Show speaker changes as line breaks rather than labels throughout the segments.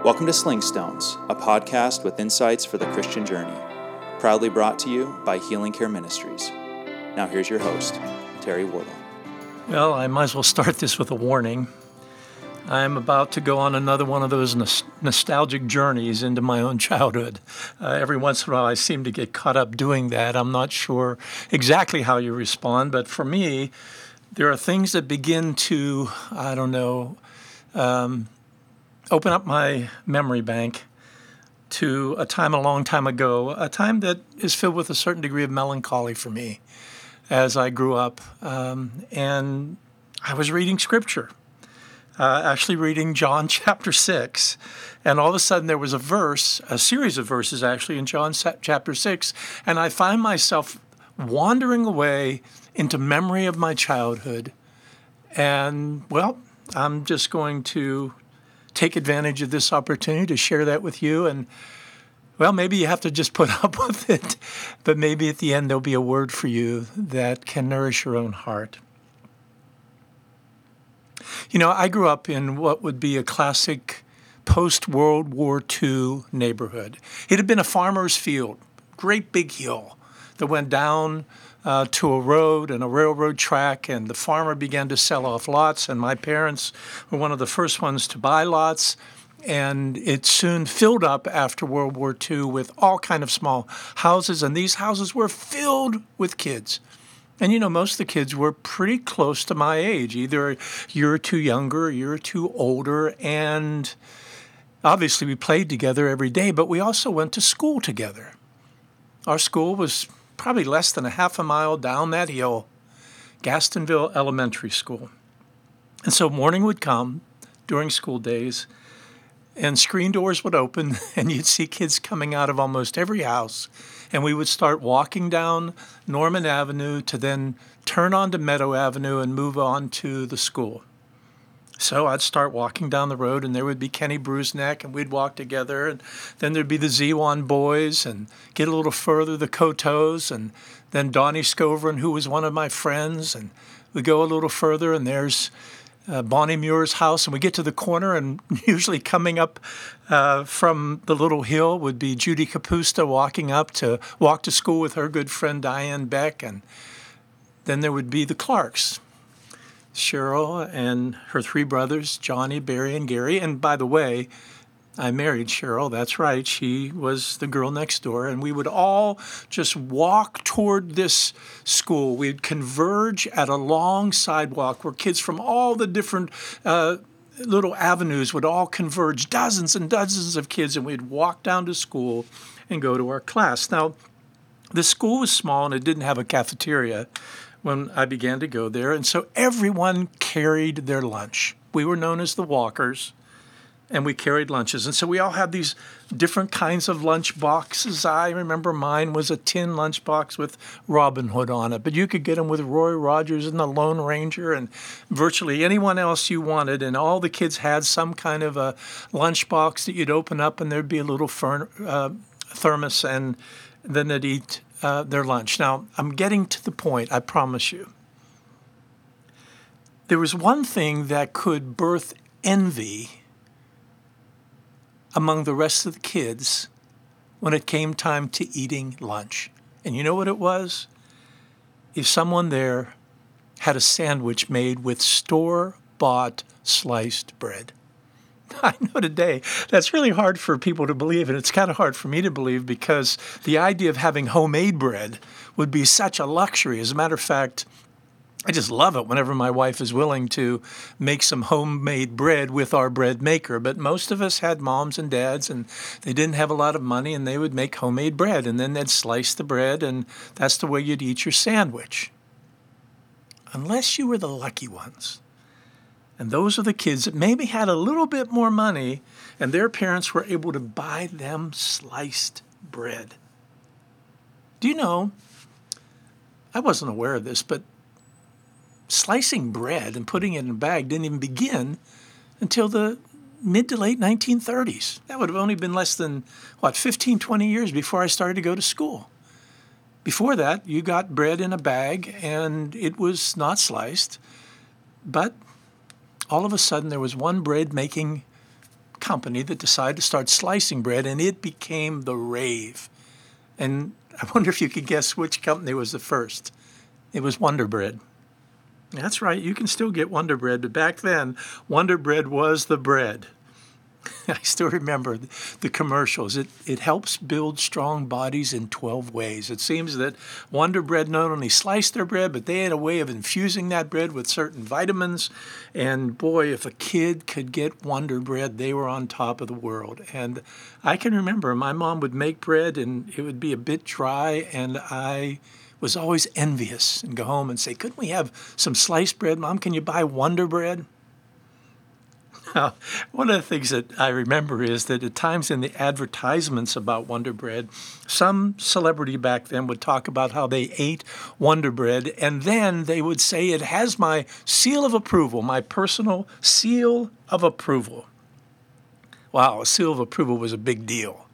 Welcome to Sling Stones, a podcast with insights for the Christian journey, proudly brought to you by Healing Care Ministries. Now here's your host, Terry Wardle.
Well, I might as well start this with a warning. I'm about to go on another one of those nostalgic journeys into my own childhood. Every once in a while, I seem to get caught up doing that. I'm not sure exactly how you respond, but for me, there are things that begin to, open up my memory bank to a time a long time ago, a time that is filled with a certain degree of melancholy for me as I grew up. And I was reading Scripture, actually reading John chapter 6. And all of a sudden there was a series of verses actually in John chapter 6. And I find myself wandering away into memory of my childhood. And, well, I'm just going to take advantage of this opportunity to share that with you. And, well, maybe you have to just put up with it, but maybe at the end there'll be a word for you that can nourish your own heart. You know, I grew up in what would be a classic post-World War II neighborhood. It had been a farmer's field, great big hill that went down to a road and a railroad track, and the farmer began to sell off lots, and my parents were one of the first ones to buy lots, and it soon filled up after World War II with all kind of small houses, and these houses were filled with kids. And, you know, most of the kids were pretty close to my age, either a year or two younger, a year or two older, and obviously we played together every day, but we also went to school together. Our school was probably less than a half a mile down that hill, Gastonville Elementary School. And so morning would come during school days, and screen doors would open, and you'd see kids coming out of almost every house. And we would start walking down Norman Avenue to then turn onto Meadow Avenue and move on to the school. So I'd start walking down the road, and there would be Kenny Bruceneck, and we'd walk together. And then there'd be the Z1 boys, and get a little further, the Cotos, and then Donnie Scovern, who was one of my friends. And we go a little further, and there's Bonnie Muir's house. And we get to the corner, and usually coming up from the little hill would be Judy Capusta walk to school with her good friend Diane Beck. And then there would be the Clarks, Cheryl and her three brothers, Johnny, Barry, and Gary. And by the way, I married Cheryl. That's right. She was the girl next door. And we would all just walk toward this school. We'd converge at a long sidewalk where kids from all the different little avenues would all converge, dozens and dozens of kids, and we'd walk down to school and go to our class. Now, the school was small and it didn't have a cafeteria when I began to go there, and so everyone carried their lunch. We were known as the Walkers, and we carried lunches. And so we all had these different kinds of lunch boxes. I remember mine was a tin lunch box with Robin Hood on it, but you could get them with Roy Rogers and the Lone Ranger and virtually anyone else you wanted. And all the kids had some kind of a lunch box that you'd open up, and there'd be a little thermos, and then they'd eat their lunch. Now, I'm getting to the point, I promise you. There was one thing that could birth envy among the rest of the kids when it came time to eating lunch. And you know what it was? If someone there had a sandwich made with store-bought sliced bread. I know today that's really hard for people to believe, and it's kind of hard for me to believe because the idea of having homemade bread would be such a luxury. As a matter of fact, I just love it whenever my wife is willing to make some homemade bread with our bread maker. But most of us had moms and dads, and they didn't have a lot of money, and they would make homemade bread, and then they'd slice the bread, and that's the way you'd eat your sandwich. Unless you were the lucky ones. And those are the kids that maybe had a little bit more money, and their parents were able to buy them sliced bread. Do you know, I wasn't aware of this, but slicing bread and putting it in a bag didn't even begin until the mid to late 1930s. That would have only been less than, 15, 20 years before I started to go to school. Before that, you got bread in a bag, and it was not sliced, but all of a sudden there was one bread-making company that decided to start slicing bread, and it became the rave. And I wonder if you could guess which company was the first. It was Wonder Bread. That's right, you can still get Wonder Bread, but back then, Wonder Bread was the bread. I still remember the commercials. It helps build strong bodies in 12 ways. It seems that Wonder Bread not only sliced their bread, but they had a way of infusing that bread with certain vitamins. And boy, if a kid could get Wonder Bread, they were on top of the world. And I can remember my mom would make bread and it would be a bit dry, and I was always envious and go home and say, couldn't we have some sliced bread? Mom, can you buy Wonder Bread? Now, one of the things that I remember is that at times in the advertisements about Wonder Bread, some celebrity back then would talk about how they ate Wonder Bread, and then they would say, it has my seal of approval, my personal seal of approval. Wow, a seal of approval was a big deal.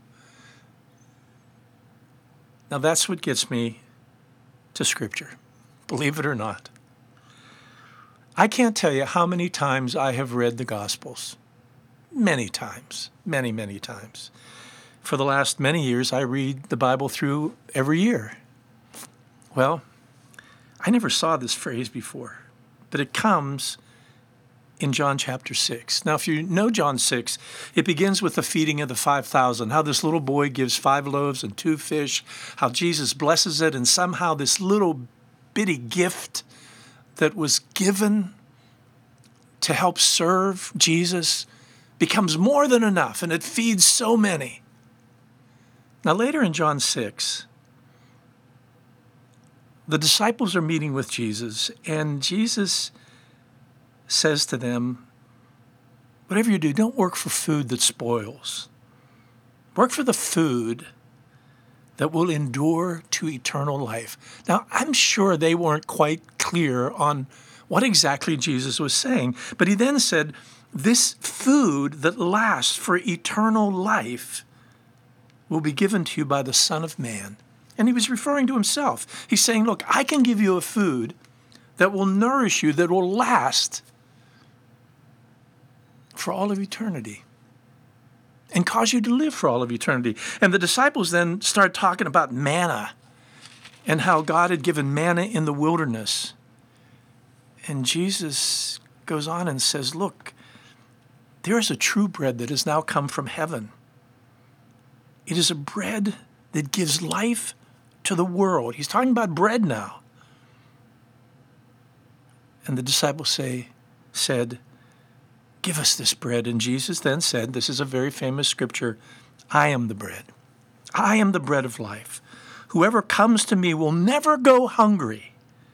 Now that's what gets me to Scripture, believe it or not. I can't tell you how many times I have read the Gospels. Many times, many, many times. For the last many years, I read the Bible through every year. Well, I never saw this phrase before, but it comes in John chapter 6. Now, if you know John 6, it begins with the feeding of the 5,000, how this little boy gives 5 loaves and 2 fish, how Jesus blesses it, and somehow this little bitty gift that was given to help serve Jesus becomes more than enough, and it feeds so many. Now, later in John 6, the disciples are meeting with Jesus, and Jesus says to them, whatever you do, don't work for food that spoils. Work for the food that will endure to eternal life. Now, I'm sure they weren't quite clear on what exactly Jesus was saying, but he then said, this food that lasts for eternal life will be given to you by the Son of Man. And he was referring to himself. He's saying, look, I can give you a food that will nourish you, that will last for all of eternity and cause you to live for all of eternity. And the disciples then start talking about manna and how God had given manna in the wilderness. And Jesus goes on and says, look, there is a true bread that has now come from heaven. It is a bread that gives life to the world. He's talking about bread now. And the disciples said, give us this bread. And Jesus then said, this is a very famous scripture, I am the bread. I am the bread of life. Whoever comes to me will never go hungry.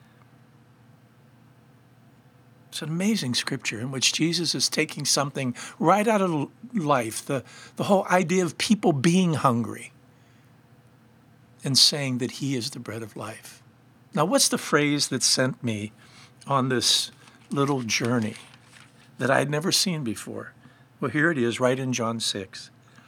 It's an amazing scripture in which Jesus is taking something right out of life, the whole idea of people being hungry, and saying that he is the bread of life. Now, what's the phrase that sent me on this little journey that I had never seen before? Well, here it is, right in John 6.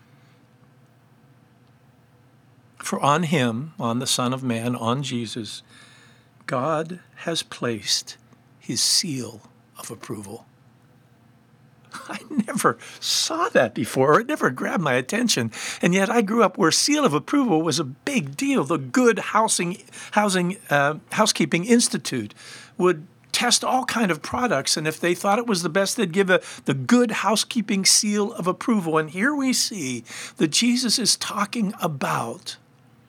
For on him, on the Son of Man, on Jesus, God has placed his seal of approval. I never saw that before. It never grabbed my attention. And yet I grew up where seal of approval was a big deal. The Good Housekeeping Institute would test all kind of products, and if they thought it was the best, they'd give the Good Housekeeping seal of approval. And here we see that Jesus is talking about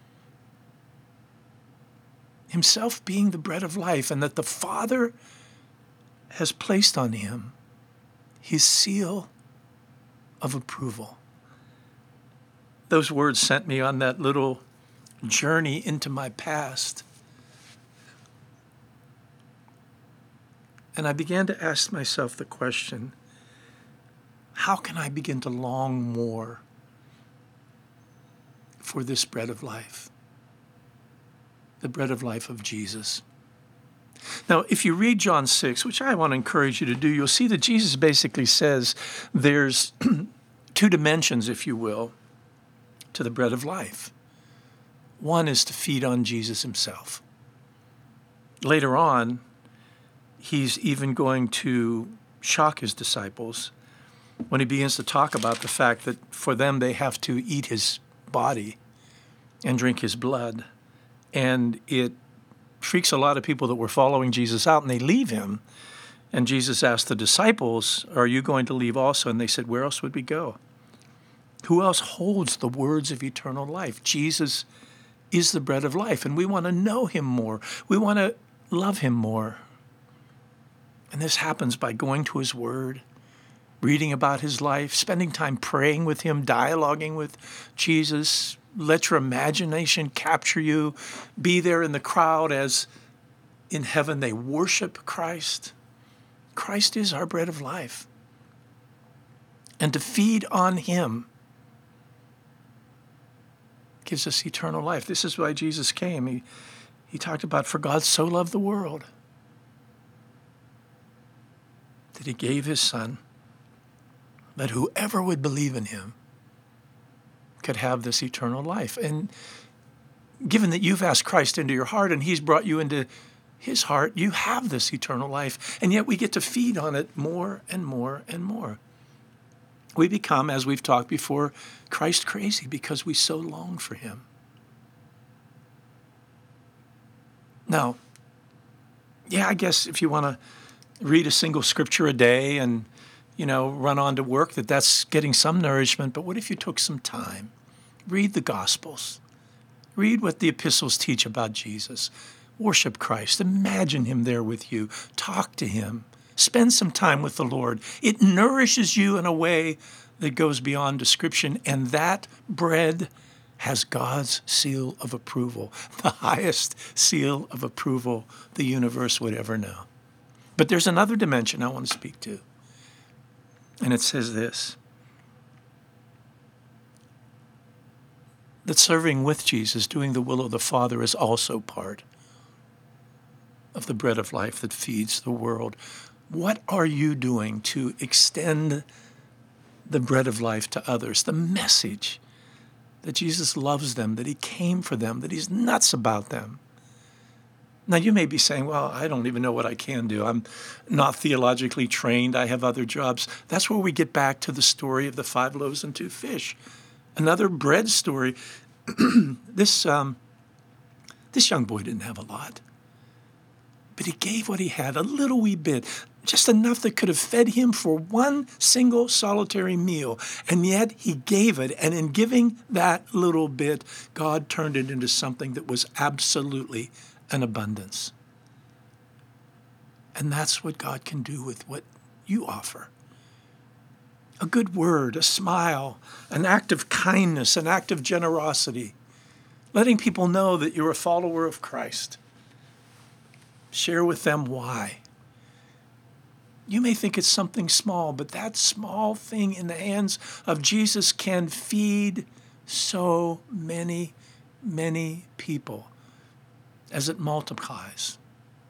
himself being the bread of life, and that the Father has placed on him his seal of approval. Those words sent me on that little journey into my past. And I began to ask myself the question, how can I begin to long more for this bread of life? The bread of life of Jesus. Now, if you read John 6, which I want to encourage you to do, you'll see that Jesus basically says there's 2 dimensions, if you will, to the bread of life. One is to feed on Jesus himself. Later on, he's even going to shock his disciples when he begins to talk about the fact that for them they have to eat his body and drink his blood. And it freaks a lot of people that were following Jesus out, and they leave him. And Jesus asked the disciples, are you going to leave also? And they said, where else would we go? Who else holds the words of eternal life? Jesus is the bread of life, and we want to know him more. We want to love him more. And this happens by going to his word, reading about his life, spending time praying with him, dialoguing with Jesus. Let your imagination capture you. Be there in the crowd as in heaven they worship Christ. Christ is our bread of life. And to feed on him gives us eternal life. This is why Jesus came. He talked about, for God so loved the world that he gave his son, that whoever would believe in him could have this eternal life. And given that you've asked Christ into your heart and he's brought you into his heart, you have this eternal life. And yet we get to feed on it more and more and more. We become, as we've talked before, Christ crazy because we so long for him. Now, I guess if you want to read a single scripture a day and, run on to work, that's getting some nourishment. But what if you took some time? Read the Gospels. Read what the epistles teach about Jesus. Worship Christ. Imagine him there with you. Talk to him. Spend some time with the Lord. It nourishes you in a way that goes beyond description, and that bread has God's seal of approval, the highest seal of approval the universe would ever know. But there's another dimension I want to speak to, and it says this, that serving with Jesus, doing the will of the Father, is also part of the bread of life that feeds the world. What are you doing to extend the bread of life to others? The message that Jesus loves them, that he came for them, that he's nuts about them. Now, you may be saying, well, I don't even know what I can do. I'm not theologically trained. I have other jobs. That's where we get back to the story of the 5 loaves and 2 fish. Another bread story. This young boy didn't have a lot, but he gave what he had, a little wee bit, just enough that could have fed him for one single solitary meal. And yet he gave it. And in giving that little bit, God turned it into something that was absolutely an abundance. And that's what God can do with what you offer. A good word, a smile, an act of kindness, an act of generosity, letting people know that you're a follower of Christ. Share with them why. You may think it's something small, but that small thing in the hands of Jesus can feed so many, many people as it multiplies.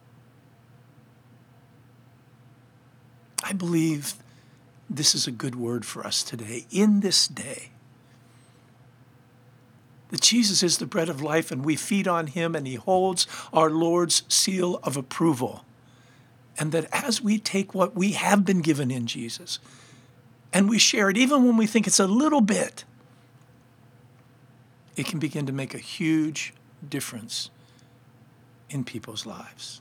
I believe this is a good word for us today, in this day. That Jesus is the bread of life and we feed on him and he holds our Lord's seal of approval. And that as we take what we have been given in Jesus and we share it, even when we think it's a little bit, it can begin to make a huge difference in people's lives.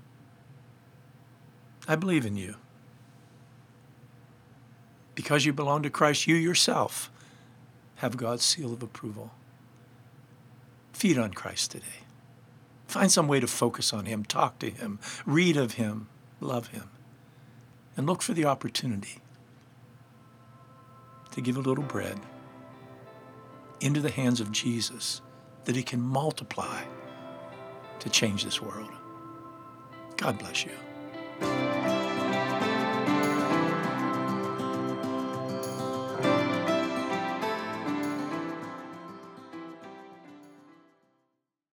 I believe in you. Because you belong to Christ, you yourself have God's seal of approval. Feed on Christ today. Find some way to focus on him, talk to him, read of him, love him, and look for the opportunity to give a little bread into the hands of Jesus that he can multiply to change this world. God bless you.